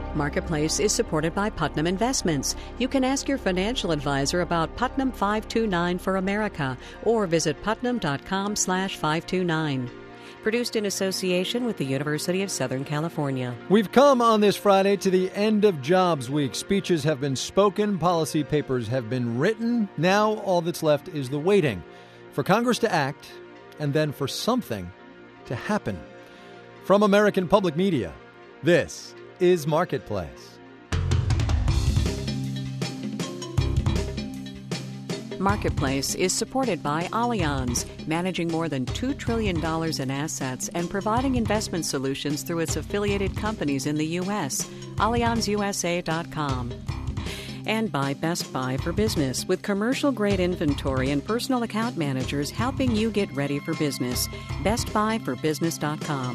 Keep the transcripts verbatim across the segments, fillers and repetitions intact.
Marketplace is supported by Putnam Investments. You can ask your financial advisor about Putnam five two nine for America or visit putnam.com slash 529. Produced in association with the University of Southern California. We've come on this Friday to the end of Jobs Week. Speeches have been spoken, policy papers have been written. Now all that's left is the waiting for Congress to act and then for something to happen. From American Public Media, this is Marketplace. Marketplace is supported by Allianz, managing more than two trillion dollars in assets and providing investment solutions through its affiliated companies in the U S, allianz u s a dot com. And by Best Buy for Business, with commercial-grade inventory and personal account managers helping you get ready for business. best buy for business dot com.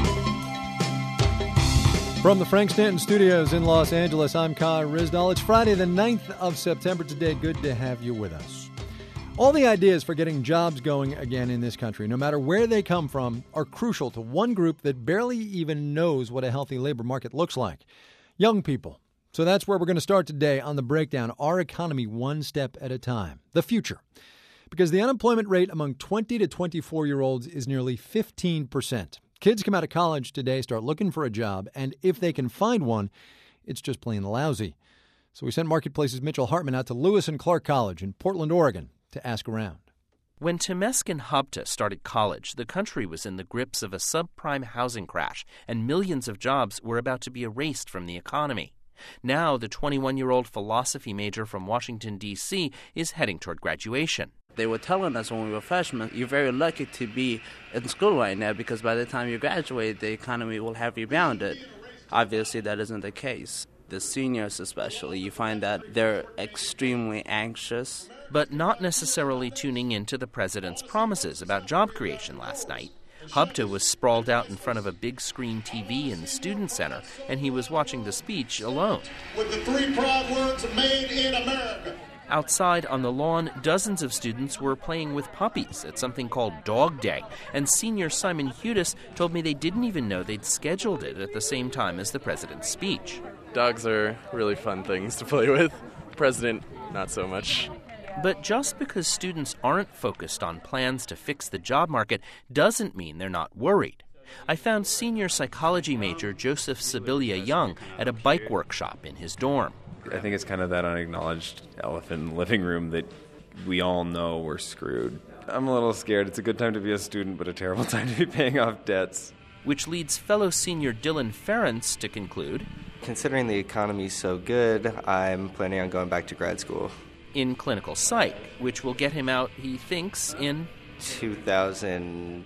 From the Frank Stanton Studios in Los Angeles, I'm Kai Rizdal. It's Friday the ninth of September today. Good to have you with us. All the ideas for getting jobs going again in this country, no matter where they come from, are crucial to one group that barely even knows what a healthy labor market looks like: young people. So that's where we're going to start today on the breakdown, our economy one step at a time, the future. Because the unemployment rate among twenty to twenty-four-year-olds is nearly fifteen percent. Kids come out of college today, start looking for a job, and if they can find one, it's just plain lousy. So we sent Marketplace's Mitchell Hartman out to Lewis and Clark College in Portland, Oregon, to ask around. When Temesgen Habte started college, the country was in the grips of a subprime housing crash, and millions of jobs were about to be erased from the economy. Now, the twenty-one-year-old philosophy major from Washington, D C is heading toward graduation. They were telling us when we were freshmen, you're very lucky to be in school right now because by the time you graduate, the economy will have rebounded. Obviously, that isn't the case. The seniors especially, you find that they're extremely anxious. But not necessarily tuning into the president's promises about job creation last night. Habte was sprawled out in front of a big screen T V in the Student Center, and he was watching the speech alone. With the three proud words, made in America. Outside on the lawn, dozens of students were playing with puppies at something called Dog Day, and senior Simon Hudis told me they didn't even know they'd scheduled it at the same time as the president's speech. Dogs are really fun things to play with. President, not so much. But just because students aren't focused on plans to fix the job market doesn't mean they're not worried. I found senior psychology major Joseph Sibilia Young at a bike workshop in his dorm. I think it's kind of that unacknowledged elephant in the living room that we all know we're screwed. I'm a little scared. It's a good time to be a student, but a terrible time to be paying off debts. Which leads fellow senior Dylan Ferentz to conclude, considering the economy's so good, I'm planning on going back to grad school. In clinical psych, which will get him out, he thinks, in two thousand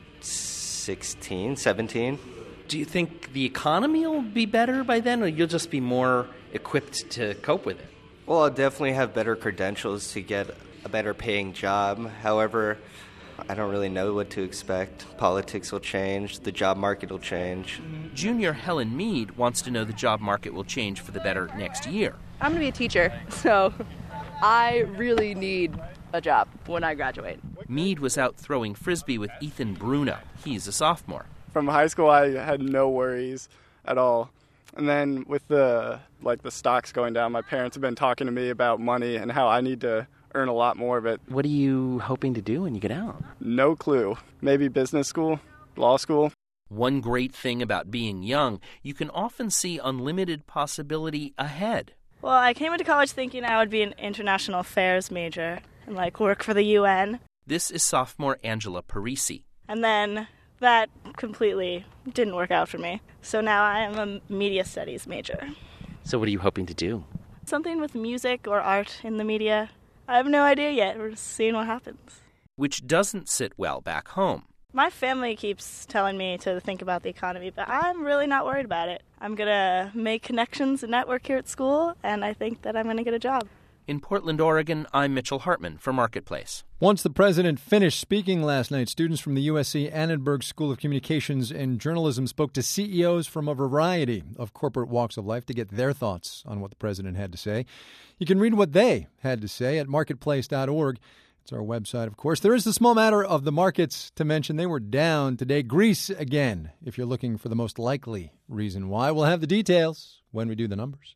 sixteen, seventeen. Do you think the economy will be better by then, or you'll just be more equipped to cope with it? Well, I'll definitely have better credentials to get a better paying job. However, I don't really know what to expect. Politics will change. The job market will change. Junior Helen Mead wants to know the job market will change for the better next year. I'm going to be a teacher, so I really need a job when I graduate. Mead was out throwing Frisbee with Ethan Bruno. He's a sophomore. From high school, I had no worries at all. And then with the like the stocks going down, my parents have been talking to me about money and how I need to earn a lot more of it. What are you hoping to do when you get out? No clue. Maybe business school, law school. One great thing about being young, you can often see unlimited possibility ahead. Well, I came into college thinking I would be an international affairs major and like work for the U N. This is sophomore Angela Parisi. And then that completely didn't work out for me. So now I am a media studies major. So what are you hoping to do? Something with music or art in the media. I have no idea yet. We're just seeing what happens. Which doesn't sit well back home. My family keeps telling me to think about the economy, but I'm really not worried about it. I'm going to make connections and network here at school, and I think that I'm going to get a job. In Portland, Oregon, I'm Mitchell Hartman for Marketplace. Once the president finished speaking last night, students from the U S C Annenberg School of Communications and Journalism spoke to C E Os from a variety of corporate walks of life to get their thoughts on what the president had to say. You can read what they had to say at marketplace dot org. It's That's our website, of course. There is the small matter of the markets to mention. They were down today. Greece again, if you're looking for the most likely reason why. We'll have the details when we do the numbers.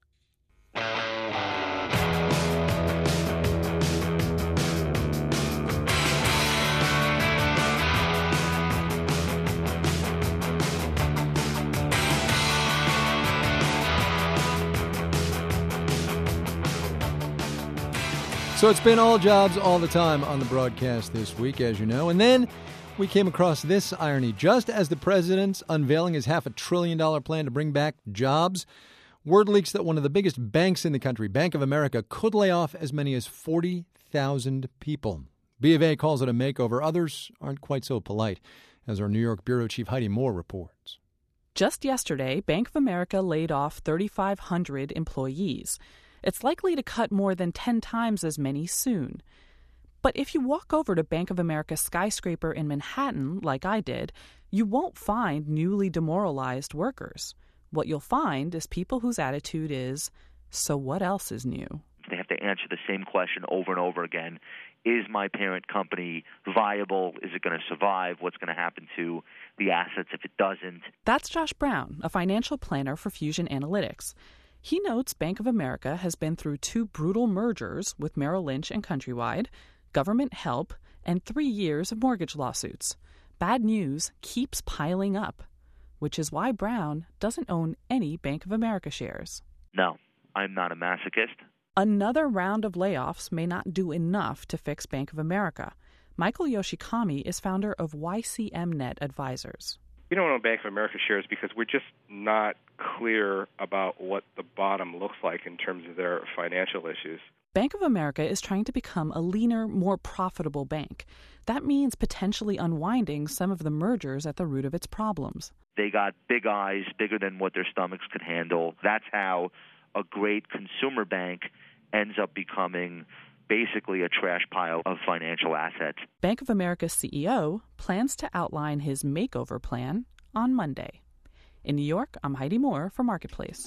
So it's been all jobs all the time on the broadcast this week, as you know. And then we came across this irony. Just as the president's unveiling his half a trillion dollar plan to bring back jobs, word leaks that one of the biggest banks in the country, Bank of America, could lay off as many as forty thousand people. B of A calls it a makeover. Others aren't quite so polite, as our New York bureau chief Heidi Moore reports. Just yesterday, Bank of America laid off thirty-five hundred employees. It's likely to cut more than ten times as many soon. But if you walk over to Bank of America's skyscraper in Manhattan, like I did, you won't find newly demoralized workers. What you'll find is people whose attitude is, so what else is new? They have to answer the same question over and over again. Is my parent company viable? Is it going to survive? What's going to happen to the assets if it doesn't? That's Josh Brown, a financial planner for Fusion Analytics. He notes Bank of America has been through two brutal mergers with Merrill Lynch and Countrywide, government help, and three years of mortgage lawsuits. Bad news keeps piling up, which is why Brown doesn't own any Bank of America shares. No, I'm not a masochist. Another round of layoffs may not do enough to fix Bank of America. Michael Yoshikami is founder of Y C M Net Advisors. We don't own Bank of America shares because we're just not clear about what the bottom looks like in terms of their financial issues. Bank of America is trying to become a leaner, more profitable bank. That means potentially unwinding some of the mergers at the root of its problems. They got big eyes, bigger than what their stomachs could handle. That's how a great consumer bank ends up becoming basically a trash pile of financial assets. Bank of America's C E O plans to outline his makeover plan on Monday. In New York, I'm Heidi Moore for Marketplace.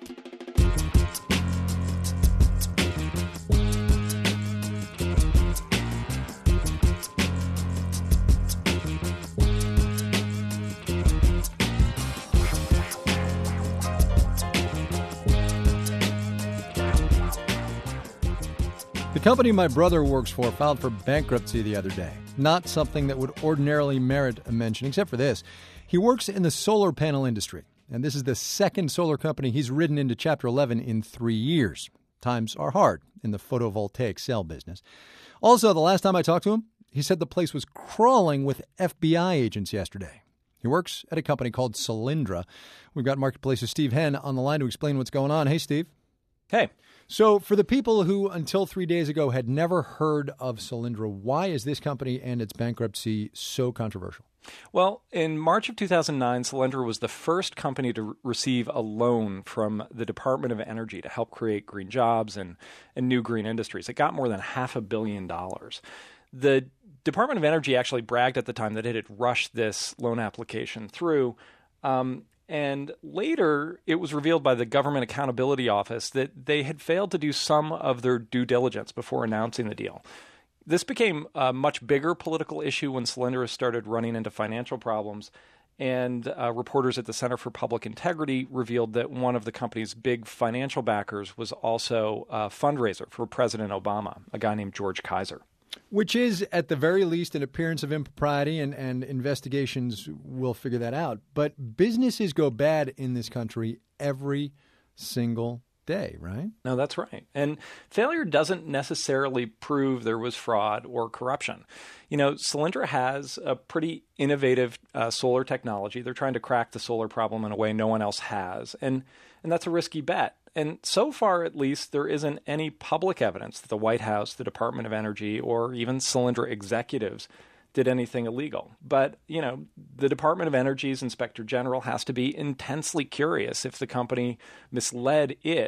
The company my brother works for filed for bankruptcy the other day. Not something that would ordinarily merit a mention, except for this. He works in the solar panel industry, and this is the second solar company he's ridden into Chapter eleven in three years. Times are hard in the photovoltaic cell business. Also, the last time I talked to him, he said the place was crawling with F B I agents yesterday. He works at a company called Solyndra. We've got Marketplace's Steve Henn on the line to explain what's going on. Hey, Steve. Hey. So for the people who until three days ago had never heard of Solyndra, why is this company and its bankruptcy so controversial? Well, in March of two thousand nine, Solyndra was the first company to re- receive a loan from the Department of Energy to help create green jobs and, and new green industries. It got more than half a billion dollars. The Department of Energy actually bragged at the time that it had rushed this loan application through. Um, And later, it was revealed by the Government Accountability Office that they had failed to do some of their due diligence before announcing the deal. This became a much bigger political issue when Solyndra started running into financial problems, and uh, reporters at the Center for Public Integrity revealed that one of the company's big financial backers was also a fundraiser for President Obama, a guy named George Kaiser. Which is, at the very least, an appearance of impropriety, and, and investigations will figure that out. But businesses go bad in this country every single day, right? No, that's right. And failure doesn't necessarily prove there was fraud or corruption. You know, Solyndra has a pretty innovative uh, solar technology. They're trying to crack the solar problem in a way no one else has. And, and that's a risky bet. And so far, at least, there isn't any public evidence that the White House, the Department of Energy, or even Solyndra executives did anything illegal. But, you know, the Department of Energy's Inspector General has to be intensely curious if the company misled it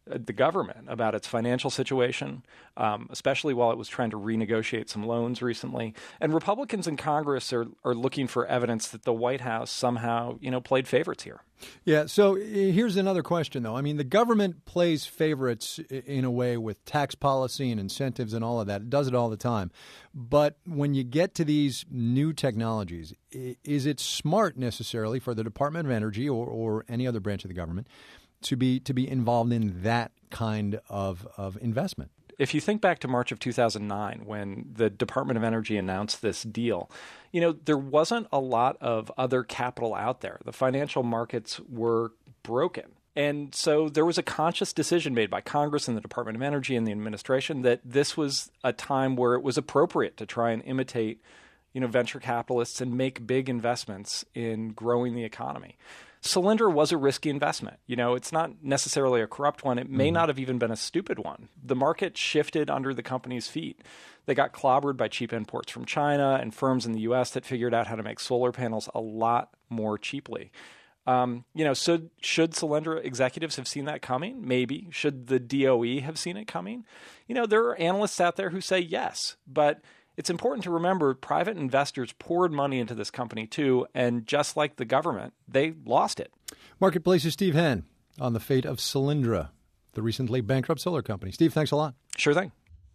the government about its financial situation, um, especially while it was trying to renegotiate some loans recently. And Republicans in Congress are, are looking for evidence that the White House somehow, you know, played favorites here. Yeah, so here's another question, though. I mean, the government plays favorites in a way with tax policy and incentives and all of that. It does it all the time. But when you get to these new technologies, is it smart necessarily for the Department of Energy or, or any other branch of the government to be to be involved in that kind of, of investment? If you think back to March of two thousand nine, when the Department of Energy announced this deal, you know, there wasn't a lot of other capital out there. The financial markets were broken. And so there was a conscious decision made by Congress and the Department of Energy and the administration that this was a time where it was appropriate to try and imitate, you know, venture capitalists and make big investments in growing the economy. Solyndra was a risky investment. You know, it's not necessarily a corrupt one. It may mm-hmm. not have even been a stupid one. The market shifted under the company's feet. They got clobbered by cheap imports from China and firms in the U S that figured out how to make solar panels a lot more cheaply. Um, you know, so should Solyndra executives have seen that coming? Maybe. Should the D O E have seen it coming? You know, there are analysts out there who say yes, but it's important to remember private investors poured money into this company too, and just like the government, they lost it. Marketplace's Steve Henn on the fate of Solyndra, the recently bankrupt solar company. Steve, thanks a lot. Sure thing.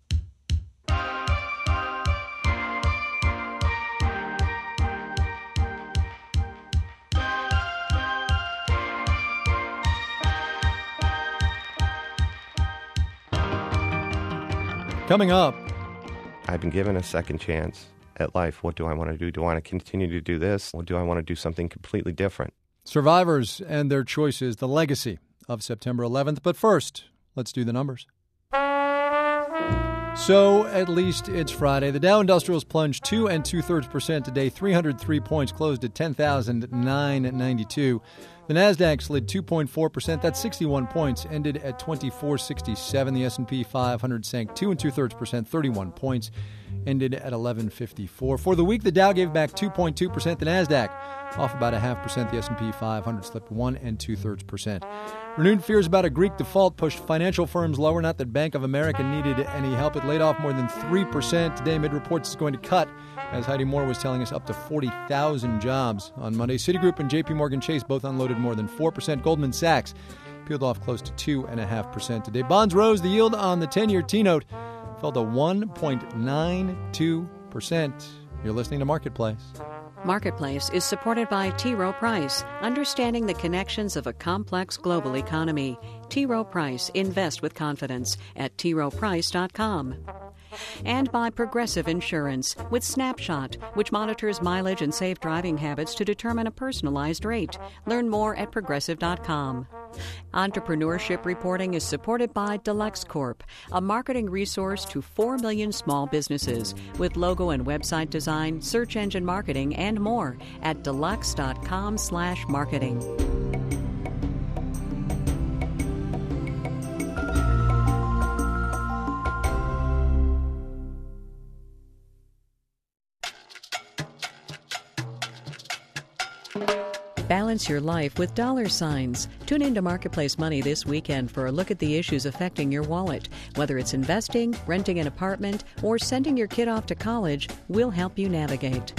Coming up, I've been given a second chance at life. What do I want to do? Do I want to continue to do this? Or do I want to do something completely different? Survivors and their choices, the legacy of September eleventh. But first, let's do the numbers. So at least it's Friday. The Dow Industrials plunged two and two-thirds percent today, three hundred three points, closed at ten thousand nine hundred ninety-two. The Nasdaq slid two point four percent. That's sixty-one points, ended at twenty-four sixty-seven. The S and P five hundred sank two and two-thirds percent, thirty-one points, ended at eleven fifty-four. For the week, the Dow gave back two point two percent. The Nasdaq off about a half percent. The S and P five hundred slipped one and two-thirds percent. Renewed fears about a Greek default pushed financial firms lower. Not that Bank of America needed any help. It laid off more than three percent. Today, Mid-Reports is going to cut, as Heidi Moore was telling us, up to forty thousand jobs on Monday. Citigroup and J P Morgan Chase both unloaded more than four percent. Goldman Sachs peeled off close to two point five percent today. Bonds rose. The yield on the ten-year T-note fell to one point nine two percent. You're listening to Marketplace. Marketplace is supported by T. Rowe Price, understanding the connections of a complex global economy. T. Rowe Price, invest with confidence at t rowe price dot com. And by Progressive Insurance with Snapshot, which monitors mileage and safe driving habits to determine a personalized rate. Learn more at progressive dot com. Entrepreneurship reporting is supported by Deluxe Corp, a marketing resource to four million small businesses with logo and website design, search engine marketing, and more at deluxe dot com slash marketing. Balance your life with dollar signs. Tune into Marketplace Money this weekend for a look at the issues affecting your wallet. Whether it's investing, renting an apartment, or sending your kid off to college, we'll help you navigate.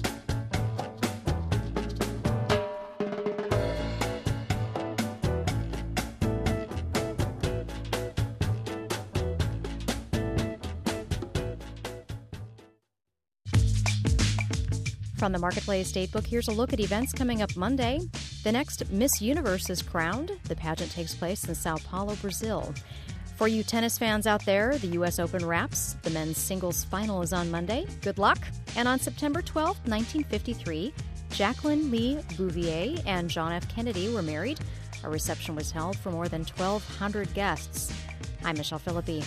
From the Marketplace Datebook, here's a look at events coming up Monday. The next Miss Universe is crowned. The pageant takes place in Sao Paulo, Brazil. For you tennis fans out there, the U S Open wraps. The men's singles final is on Monday. Good luck. And on September twelfth, nineteen fifty-three, Jacqueline Lee Bouvier and John F. Kennedy were married. A reception was held for more than twelve hundred guests. I'm Michelle Philippi.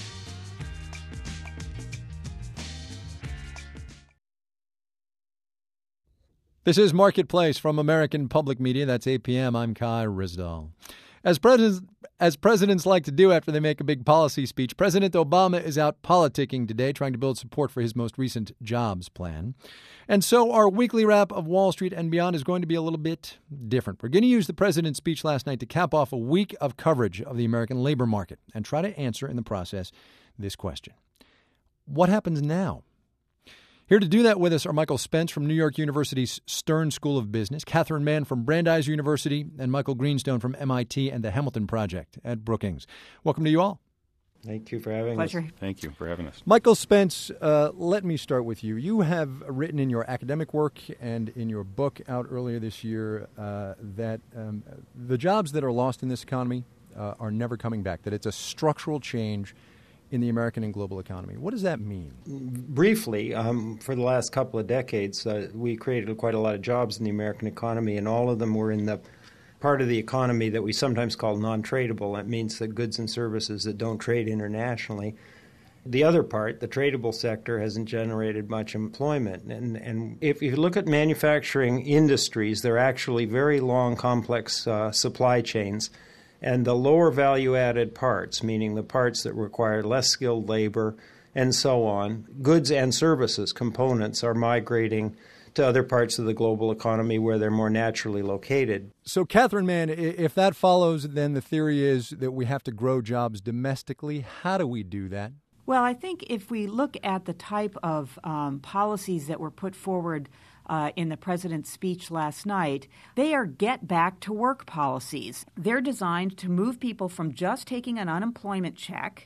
This is Marketplace from American Public Media. That's eight p.m. I'm Kai Rizdal. As presidents, as presidents like to do after they make a big policy speech, President Obama is out politicking today, trying to build support for his most recent jobs plan. And so our weekly wrap of Wall Street and Beyond is going to be a little bit different. We're going to use the president's speech last night to cap off a week of coverage of the American labor market and try to answer in the process this question. What happens now? Here to do that with us are Michael Spence from New York University's Stern School of Business, Catherine Mann from Brandeis University, and Michael Greenstone from M I T and the Hamilton Project at Brookings. Welcome to you all. Thank you for having Pleasure. us. Thank you for having us. Michael Spence, uh, let me start with you. You have written in your academic work and in your book out earlier this year uh, that um, the jobs that are lost in this economy uh, are never coming back, that it's a structural change in the American and global economy. What does that mean? Briefly, um, for the last couple of decades, uh, we created quite a lot of jobs in the American economy, and all of them were in the part of the economy that we sometimes call non-tradable. That means the goods and services that don't trade internationally. The other part, the tradable sector, hasn't generated much employment. And, and if you look at manufacturing industries, they're actually very long, complex uh, supply chains. And the lower value-added parts, meaning the parts that require less skilled labor and so on, goods and services components are migrating to other parts of the global economy where they're more naturally located. So, Catherine Mann, if that follows, then the theory is that we have to grow jobs domestically. How do we do that? Well, I think if we look at the type of um, policies that were put forward Uh, in the president's speech last night, they are get-back-to-work policies. They're designed to move people from just taking an unemployment check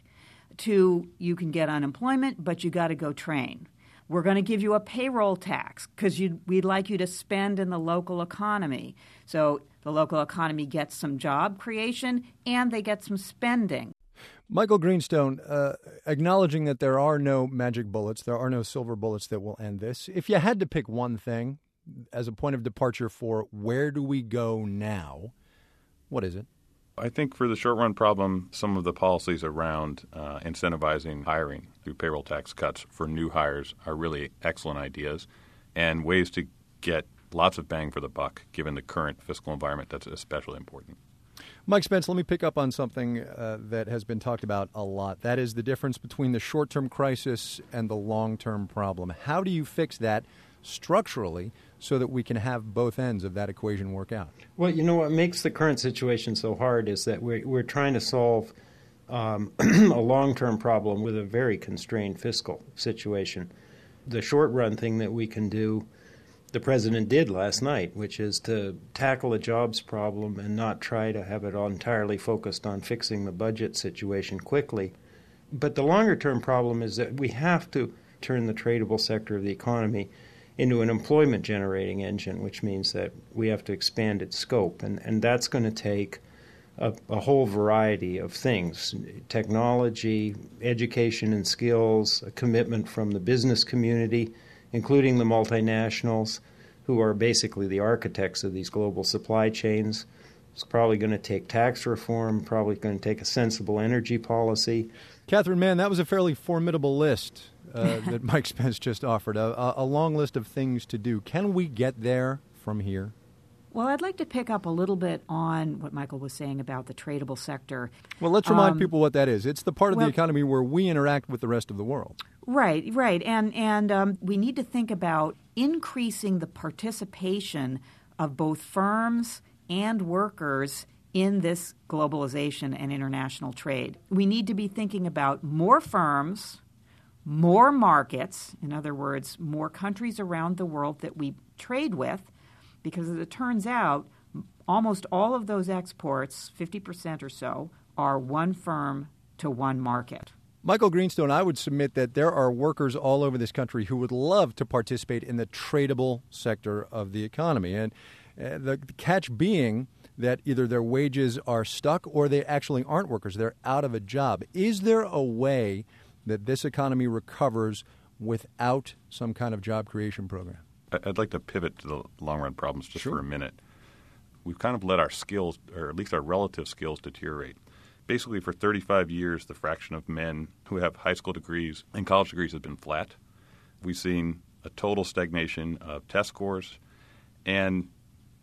to you can get unemployment, but you got to go train. We're going to give you a payroll tax because we'd like you to spend in the local economy. So the local economy gets some job creation and they get some spending. Michael Greenstone, uh, acknowledging that there are no magic bullets, there are no silver bullets that will end this. If you had to pick one thing as a point of departure for where do we go now, what is it? I think for the short-run problem, some of the policies around uh, incentivizing hiring through payroll tax cuts for new hires are really excellent ideas and ways to get lots of bang for the buck, given the current fiscal environment. That's especially important. Mike Spence, let me pick up on something uh, that has been talked about a lot. That is the difference between the short-term crisis and the long-term problem. How do you fix that structurally so that we can have both ends of that equation work out? Well, you know what makes the current situation so hard is that we're, we're trying to solve um, a long-term problem with a very constrained fiscal situation. The short-run thing that we can do, the president did last night, which is to tackle a jobs problem and not try to have it all entirely focused on fixing the budget situation quickly. But the longer-term problem is that we have to turn the tradable sector of the economy into an employment-generating engine, which means that we have to expand its scope. And, and that's going to take a, a whole variety of things: technology, education and skills, a commitment from the business community, including the multinationals, who are basically the architects of these global supply chains. It's probably going to take tax reform, probably going to take a sensible energy policy. Catherine Mann, that was a fairly formidable list uh, that Mike Spence just offered, a, a long list of things to do. Can we get there from here? Well, I'd like to pick up a little bit on what Michael was saying about the tradable sector. Well, let's remind um, people what that is. It's the part of well, the economy where we interact with the rest of the world. Right, right. And, and um, we need to think about increasing the participation of both firms and workers in this globalization and international trade. We need to be thinking about more firms, more markets, in other words, more countries around the world that we trade with, because as it turns out, almost all of those exports, fifty percent or so, are one firm to one market. Michael Greenstone, I would submit that there are workers all over this country who would love to participate in the tradable sector of the economy. And uh, the catch being that either their wages are stuck or they actually aren't workers. They're out of a job. Is there a way that this economy recovers without some kind of job creation program? I'd like to pivot to the long-run problems just Sure. for a minute. We've kind of let our skills, or at least our relative skills, deteriorate. Basically, for thirty-five years, the fraction of men who have high school degrees and college degrees has been flat. We've seen a total stagnation of test scores, and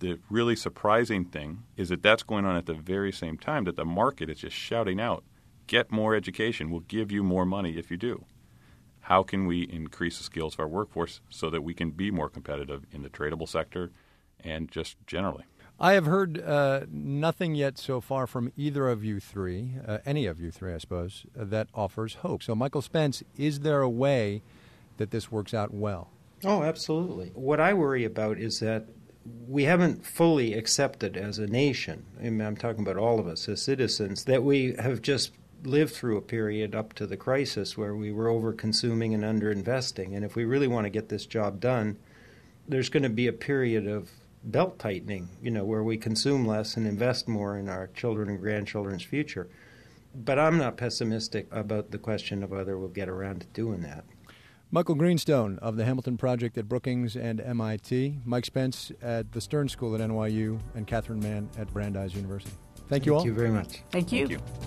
The really surprising thing is that that's going on at the very same time that the market is just shouting out, get more education, we'll give you more money if you do. How can we increase the skills of our workforce so that we can be more competitive in the tradable sector and just generally? I have heard uh, nothing yet so far from either of you three, uh, any of you three, I suppose, uh, that offers hope. So, Michael Spence, is there a way that this works out well? Oh, absolutely. What I worry about is that we haven't fully accepted as a nation, I mean, I'm talking about all of us as citizens, that we have just lived through a period up to the crisis where we were over-consuming and under-investing. And if we really want to get this job done, there's going to be a period of belt tightening, you know, where we consume less and invest more in our children and grandchildren's future. But I'm not pessimistic about the question of whether we'll get around to doing that. Michael Greenstone of the Hamilton Project at Brookings and M I T, Mike Spence at the Stern School at N Y U, and Catherine Mann at Brandeis University. Thank you all. Thank you very much. Thank you. Thank you.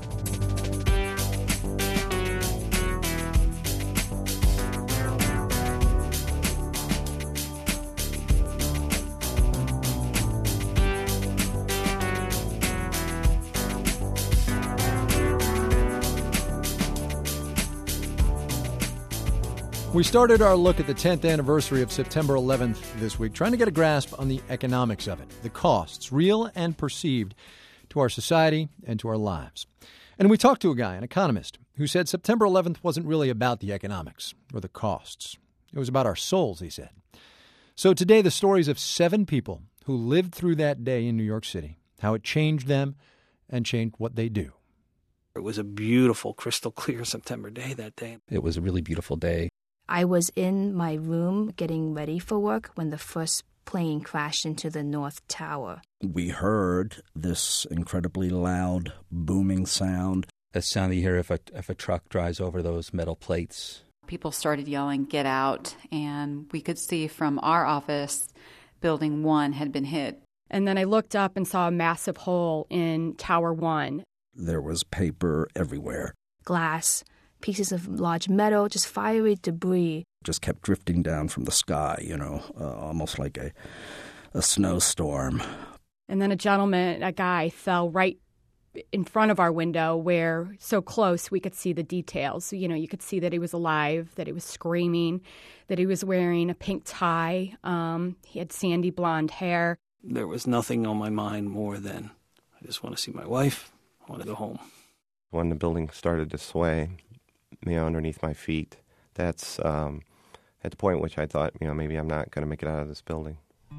We started our look at the tenth anniversary of September eleventh this week, trying to get a grasp on the economics of it, the costs, real and perceived, to our society and to our lives. And we talked to a guy, an economist, who said September eleventh wasn't really about the economics or the costs. It was about our souls, he said. So today, the stories of seven people who lived through that day in New York City, how it changed them and changed what they do. It was a beautiful, crystal clear September day that day. It was a really beautiful day. I was in my room getting ready for work when the first plane crashed into the North Tower. We heard this incredibly loud, booming sound. The sound you hear if a, if a truck drives over those metal plates. People started yelling, "Get out," and we could see from our office, Building one had been hit. And then I looked up and saw a massive hole in Tower one. There was paper everywhere. Glass, pieces of large metal, just fiery debris. Just kept drifting down from the sky, you know, uh, almost like a, a snowstorm. And then a gentleman, a guy, fell right in front of our window where so close we could see the details. So, you know, you could see that he was alive, that he was screaming, that he was wearing a pink tie. Um, he had sandy blonde hair. There was nothing on my mind more than I just want to see my wife. I want to go home. When the building started to sway, you know, underneath my feet, that's um, at the point at which I thought, you know, maybe I'm not going to make it out of this building.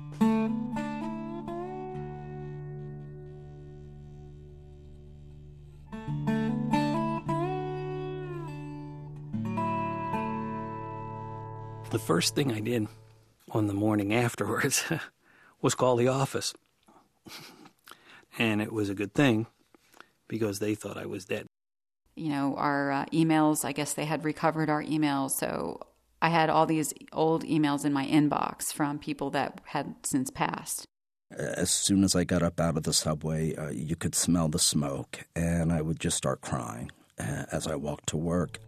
The first thing I did on the morning afterwards was call the office. And it was a good thing because they thought I was dead. You know, our uh, emails, I guess they had recovered our emails. So I had all these old emails in my inbox from people that had since passed. As soon as I got up out of the subway, uh, you could smell the smoke, and I would just start crying uh, as I walked to work.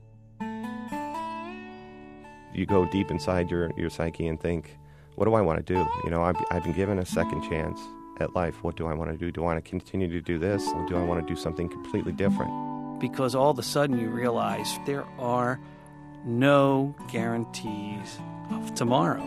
You go deep inside your, your psyche and think, what do I want to do? You know, I've, I've been given a second chance at life. What do I want to do? Do I want to continue to do this, or do I want to do something completely different? Because all of a sudden you realize there are no guarantees of tomorrow.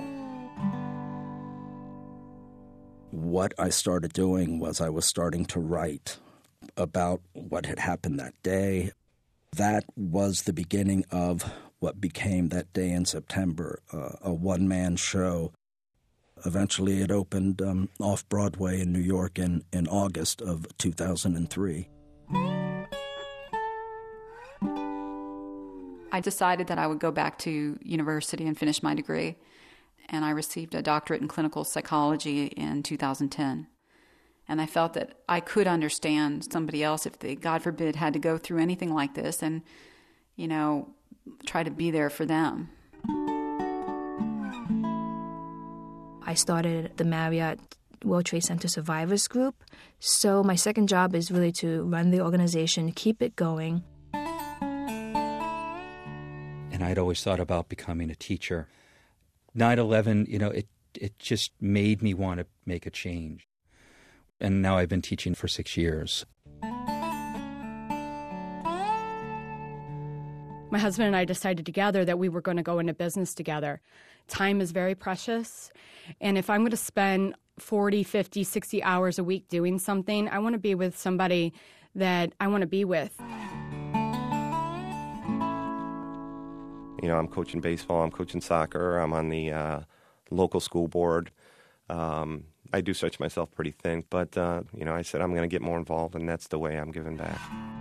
What I started doing was I was starting to write about what had happened that day. That was the beginning of what became that day in September, uh, a one-man show. Eventually it opened um, off-Broadway in New York in, in August of two thousand three. I decided that I would go back to university and finish my degree, and I received a doctorate in clinical psychology in two thousand ten. And I felt that I could understand somebody else if they, God forbid, had to go through anything like this and, you know, try to be there for them. I started the Marriott World Trade Center Survivors Group. So my second job is really to run the organization, keep it going. And I'd always thought about becoming a teacher. nine eleven, you know, it, it just made me want to make a change. And now I've been teaching for six years. My husband and I decided together that we were going to go into business together. Time is very precious, and if I'm going to spend forty, fifty, sixty hours a week doing something, I want to be with somebody that I want to be with. You know, I'm coaching baseball, I'm coaching soccer, I'm on the uh, local school board. Um, I do stretch myself pretty thin, but, uh, you know, I said I'm going to get more involved, and that's the way I'm giving back.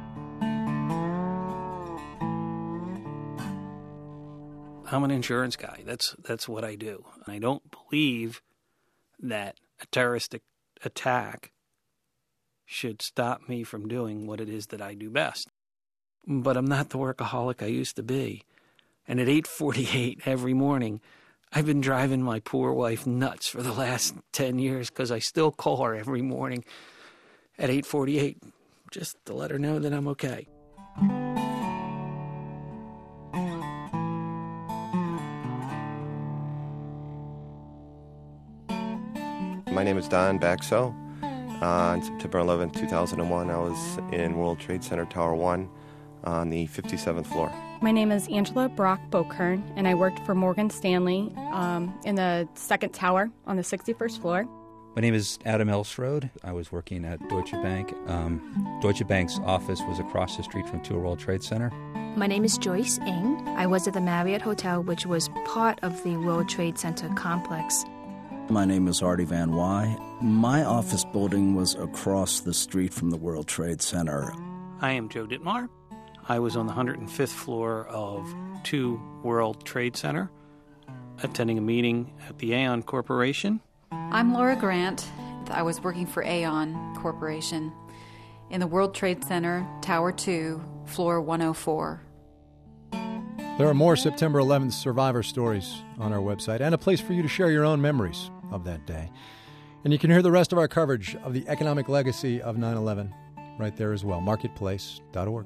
I'm an insurance guy. That's that's what I do. I don't believe that a terrorist attack should stop me from doing what it is that I do best. But I'm not the workaholic I used to be. And at eight forty-eight every morning, I've been driving my poor wife nuts for the last ten years because I still call her every morning at eight forty-eight just to let her know that I'm okay. My name is Don Baxo. Uh, on September eleventh, two thousand one, I was in World Trade Center Tower one on the fifty-seventh floor. My name is Angela Brock Bokern, and I worked for Morgan Stanley um, in the second tower on the sixty-first floor. My name is Adam Elsrode. I was working at Deutsche Bank. Um, Deutsche Bank's office was across the street from Two World Trade Center. My name is Joyce Ng. I was at the Marriott Hotel, which was part of the World Trade Center complex. My name is Artie Van Wy. My office building was across the street from the World Trade Center. I am Joe Ditmar. I was on the one hundred fifth floor of Two World Trade Center, attending a meeting at the Aon Corporation. I'm Laura Grant. I was working for Aon Corporation in the World Trade Center, Tower two, floor one oh four. There are more September eleventh survivor stories on our website and a place for you to share your own memories of that day. And you can hear the rest of our coverage of the economic legacy of nine eleven right there as well, marketplace dot org.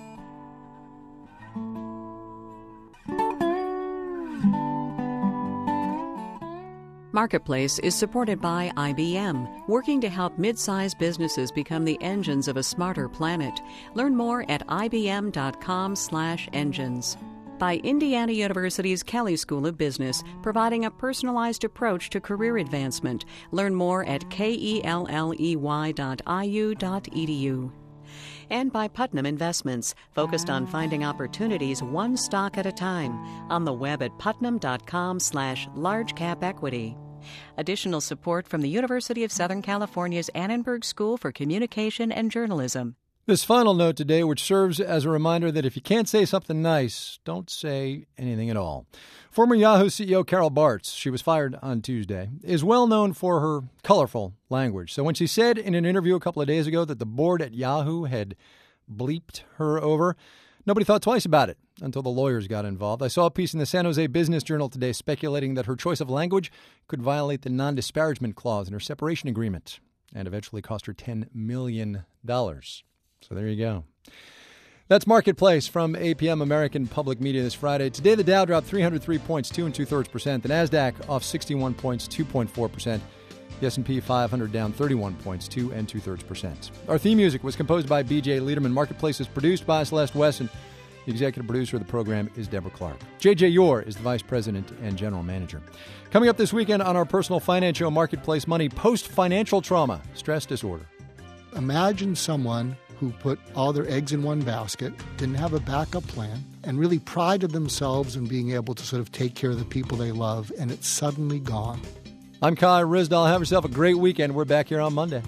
Marketplace is supported by I B M, working to help mid-sized businesses become the engines of a smarter planet. Learn more at ibm.com slash engines. By Indiana University's Kelley School of Business, providing a personalized approach to career advancement. Learn more at kelley dot I U dot E D U. And by Putnam Investments, focused on finding opportunities one stock at a time. On the web at putnam.com slash large cap equity. Additional support from the University of Southern California's Annenberg School for Communication and Journalism. This final note today, which serves as a reminder that if you can't say something nice, don't say anything at all. Former Yahoo C E O Carol Bartz, she was fired on Tuesday, is well known for her colorful language. So when she said in an interview a couple of days ago that the board at Yahoo had bleeped her over, nobody thought twice about it until the lawyers got involved. I saw a piece in the San Jose Business Journal today speculating that her choice of language could violate the non-disparagement clause in her separation agreement and eventually cost her ten million dollars. So there you go. That's Marketplace from A P M American Public Media this Friday. Today the Dow dropped three hundred three points, two and two-thirds percent. The NASDAQ off sixty-one points, two point four percent. The S and P five hundred down thirty-one points, two and two-thirds percent. Our theme music was composed by B J Liederman. Marketplace is produced by Celeste Wesson. The executive producer of the program is Deborah Clark. J J Yore is the vice president and general manager. Coming up this weekend on our personal finance show, Marketplace Money, post-financial trauma, stress disorder. Imagine someone who put all their eggs in one basket, didn't have a backup plan, and really prided themselves in being able to sort of take care of the people they love, and it's suddenly gone. I'm Kai Ryssdal. Have yourself a great weekend. We're back here on Monday.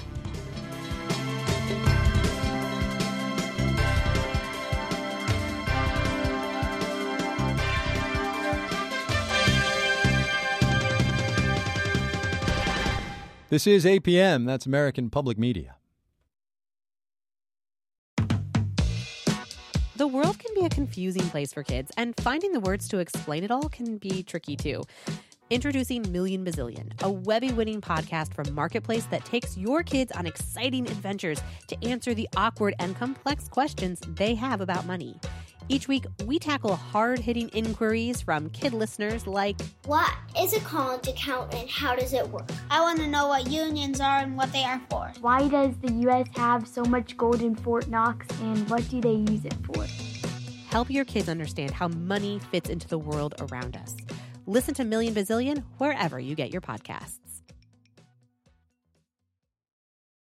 This is A P M. That's American Public Media. The world can be a confusing place for kids, and finding the words to explain it all can be tricky too. Introducing Million Bazillion, a Webby-winning podcast from Marketplace that takes your kids on exciting adventures to answer the awkward and complex questions they have about money. Each week, we tackle hard-hitting inquiries from kid listeners like, what is a college account and how does it work? I want to know what unions are and what they are for. Why does the U S have so much gold in Fort Knox, and what do they use it for? Help your kids understand how money fits into the world around us. Listen to Million Bazillion wherever you get your podcasts.